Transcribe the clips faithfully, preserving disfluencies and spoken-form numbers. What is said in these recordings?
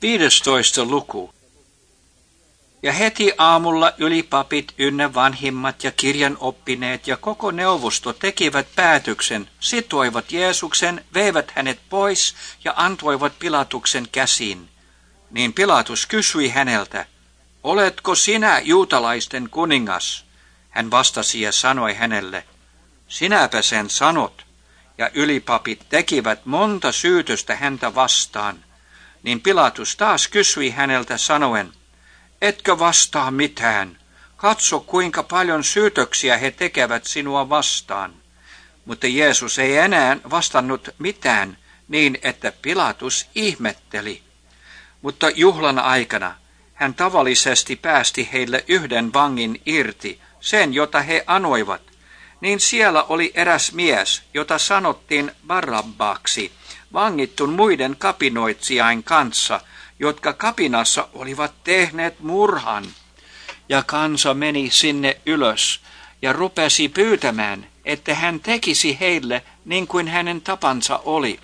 viidestoista luku. Ja heti aamulla ylipapit ynnä vanhimmat ja kirjan oppineet ja koko neuvosto tekivät päätöksen, sitoivat Jeesuksen, veivät hänet pois ja antoivat Pilatuksen käsiin. Niin Pilatus kysyi häneltä, oletko sinä juutalaisten kuningas? Hän vastasi ja sanoi hänelle, sinäpä sen sanot. Ja ylipapit tekivät monta syytöstä häntä vastaan. Niin Pilatus taas kysyi häneltä sanoen, etkö vastaa mitään? Katso, kuinka paljon syytöksiä he tekevät sinua vastaan. Mutta Jeesus ei enää vastannut mitään niin, että Pilatus ihmetteli. Mutta juhlan aikana hän tavallisesti päästi heille yhden vangin irti, sen jota he anoivat. Niin siellä oli eräs mies, jota sanottiin Barabbaaksi, vangittun muiden kapinoitsijain kanssa, jotka kapinassa olivat tehneet murhan. Ja kansa meni sinne ylös ja rupesi pyytämään, että hän tekisi heille niin kuin hänen tapansa oli.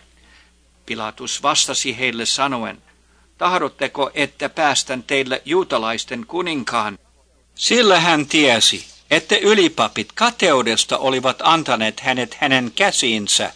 Pilatus vastasi heille sanoen, tahdotteko, että päästän teille juutalaisten kuninkaan? Sillä hän tiesi, että ylipapit kateudesta olivat antaneet hänet hänen käsiinsä.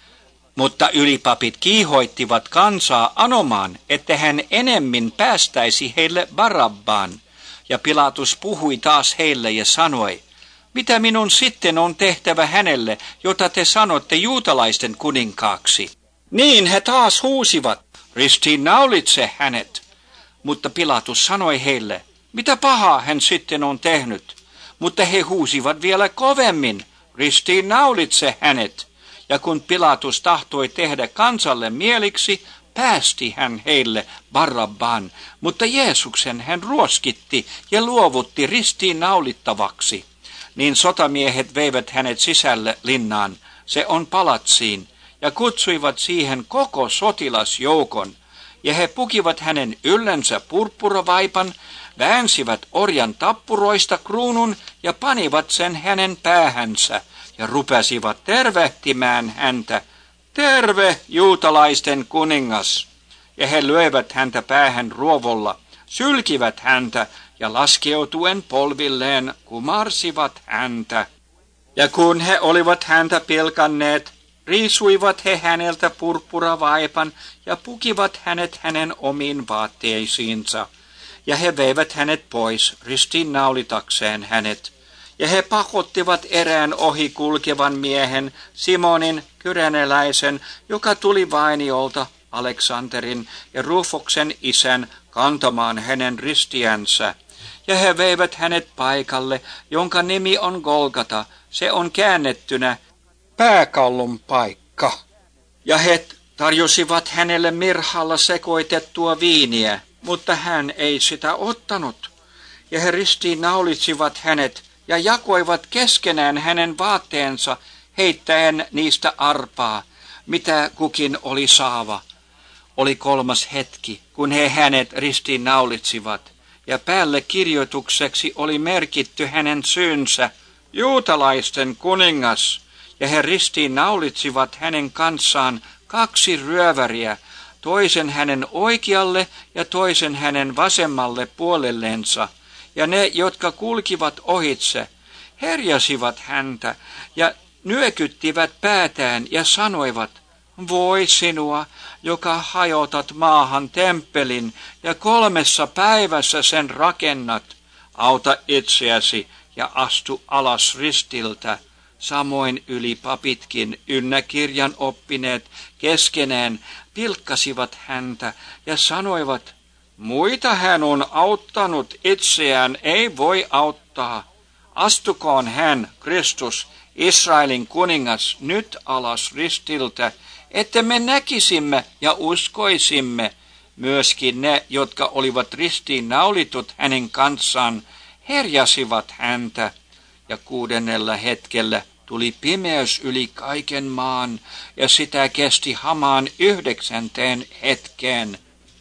Mutta ylipapit kiihoittivat kansaa anomaan, että hän enemmän päästäisi heille Barabbaan. Ja Pilatus puhui taas heille ja sanoi, mitä minun sitten on tehtävä hänelle, jota te sanotte juutalaisten kuninkaaksi? Niin he taas huusivat, ristiinnaulitse hänet. Mutta Pilatus sanoi heille, mitä pahaa hän sitten on tehnyt? Mutta he huusivat vielä kovemmin, ristiinnaulitse hänet. Ja kun Pilatus tahtoi tehdä kansalle mieliksi, päästi hän heille Barabbaan, mutta Jeesuksen hän ruoskitti ja luovutti ristiinnaulittavaksi. Niin sotamiehet veivät hänet sisälle linnaan, se on palatsiin, ja kutsuivat siihen koko sotilasjoukon. Ja he pukivat hänen yllensä purppuravaipan, väänsivät orjan tappuroista kruunun ja panivat sen hänen päähänsä ja rupesivat tervehtimään häntä, terve juutalaisten kuningas. Ja he löivät häntä päähän ruovolla, sylkivät häntä ja laskeutuen polvilleen kumarsivat häntä. Ja kun he olivat häntä pilkanneet, riisuivat he häneltä purppuravaipan ja pukivat hänet hänen omiin vaatteisiinsa. Ja he veivät hänet pois ristiinnaulitakseen hänet. Ja he pakottivat erään ohi kulkevan miehen, Simonin kyreneläisen, joka tuli vainiolta Aleksanterin ja Rufoksen isän kantamaan hänen ristiänsä. Ja he veivät hänet paikalle, jonka nimi on Golgata, se on käännettynä pääkallon paikka. Ja he tarjosivat hänelle mirhalla sekoitettua viiniä, mutta hän ei sitä ottanut. Ja he ristiinnaulitsivat hänet ja jakoivat keskenään hänen vaatteensa, heittäen niistä arpaa, mitä kukin oli saava. Oli kolmas hetki, kun he hänet ristiinnaulitsivat, ja päälle kirjoitukseksi oli merkitty hänen syynsä, juutalaisten kuningas, ja he ristiinnaulitsivat hänen kanssaan kaksi ryöväriä, toisen hänen oikealle ja toisen hänen vasemmalle puolellensa. Ja ne, jotka kulkivat ohitse, herjasivat häntä ja nyökyttivät päätään ja sanoivat, voi sinua, joka hajotat maahan temppelin ja kolmessa päivässä sen rakennat, auta itseäsi ja astu alas ristiltä. Samoin ylipapitkin ynnä kirjan oppineet keskenään pilkkasivat häntä ja sanoivat, muita hän on auttanut, itseään ei voi auttaa. Astukoon hän, Kristus, Israelin kuningas, nyt alas ristiltä, että me näkisimme ja uskoisimme. Myöskin ne, jotka olivat ristiin naulitut hänen kanssaan, herjasivat häntä. Ja kuudennella hetkellä tuli pimeys yli kaiken maan, ja sitä kesti hamaan yhdeksänteen hetkeen.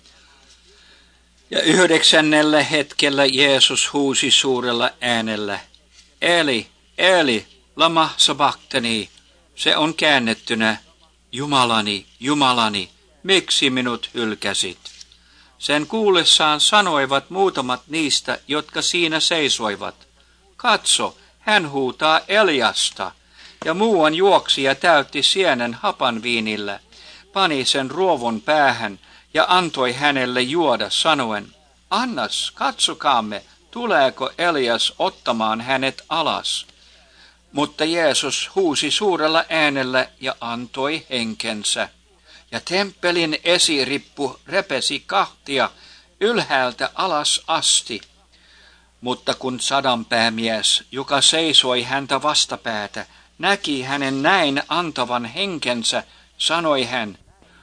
Ja yhdeksännellä hetkellä Jeesus huusi suurella äänellä, Eli, Eli, lama sabachthani, se on käännettynä, Jumalani, Jumalani, miksi minut hylkäsit? Sen kuullessaan sanoivat muutamat niistä, jotka siinä seisoivat. Katso, hän huutaa Eliasta. Ja muuan juoksi ja täytti sienen hapanviinillä, pani sen ruovon päähän ja antoi hänelle juoda sanoen, annas, katsokaamme, tuleeko Elias ottamaan hänet alas. Mutta Jeesus huusi suurella äänellä ja antoi henkensä. Ja temppelin esirippu repesi kahtia ylhäältä alas asti. Mutta kun sadanpäämies, joka seisoi häntä vastapäätä, näki hänen näin antavan henkensä, sanoi hän,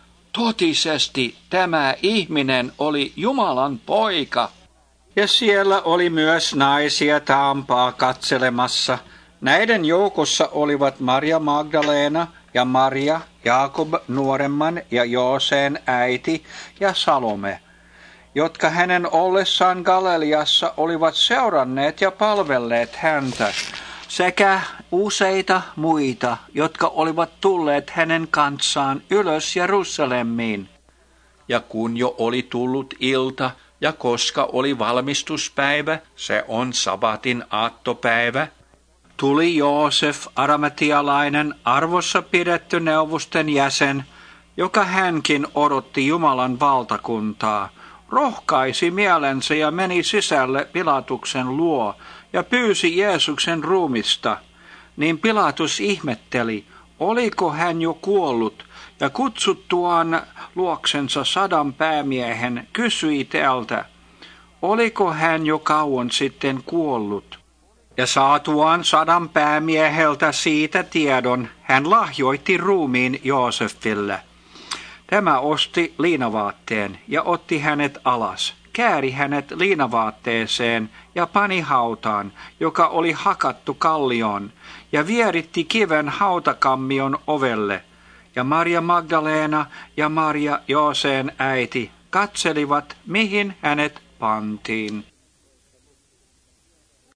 totisesti tämä ihminen oli Jumalan poika. Ja siellä oli myös naisia taampaa katselemassa. Näiden joukossa olivat Maria Magdalena ja Maria, Jaakob nuoremman ja Jooseen äiti ja Salome, jotka hänen ollessaan Galileassa olivat seuranneet ja palvelleet häntä, sekä useita muita, jotka olivat tulleet hänen kanssaan ylös Jerusalemiin. Ja kun jo oli tullut ilta, ja koska oli valmistuspäivä, se on sabatin aattopäivä, tuli Joosef, aramatialainen, arvossa pidetty neuvosten jäsen, joka hänkin odotti Jumalan valtakuntaa, rohkaisi mielensä ja meni sisälle Pilatuksen luo ja pyysi Jeesuksen ruumista. Niin Pilatus ihmetteli, oliko hän jo kuollut, ja kutsuttuaan luoksensa sadan päämiehen kysyi tältä, oliko hän jo kauan sitten kuollut. Ja saatuaan sadan päämieheltä siitä tiedon, hän lahjoitti ruumiin Joosefille. Tämä osti liinavaatteen ja otti hänet alas, kääri hänet liinavaatteeseen ja pani hautaan, joka oli hakattu kallioon, ja vieritti kiven hautakammion ovelle. Ja Maria Magdalena ja Maria Jooseen äiti katselivat, mihin hänet pantiin.